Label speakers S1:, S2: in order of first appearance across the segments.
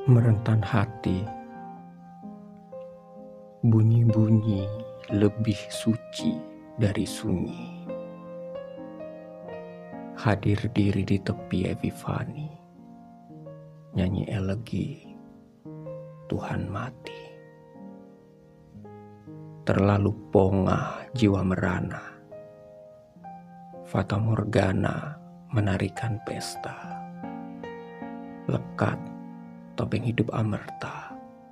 S1: Merentan hati, bunyi-bunyi lebih suci dari sunyi. Hadir diri di tepi Epifani, nyanyi elegi, Tuhan mati. Terlalu pongah jiwa merana, Fata Morgana menarikan pesta. Lekat topeng hidup amerta,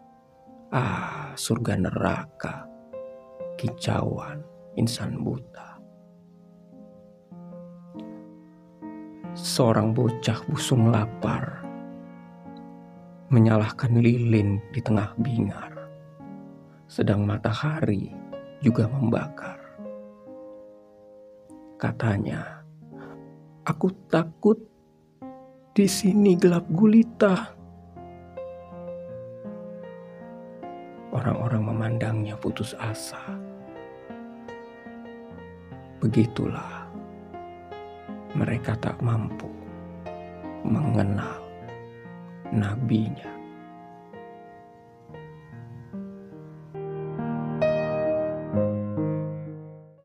S1: surga neraka, kicauan insan buta. Seorang bocah busung lapar menyalahkan lilin di tengah bingar, sedang matahari juga membakar. Katanya, "Aku takut di sini gelap gulita." Orang-orang memandangnya putus asa. Begitulah, mereka tak mampu mengenal nabinya.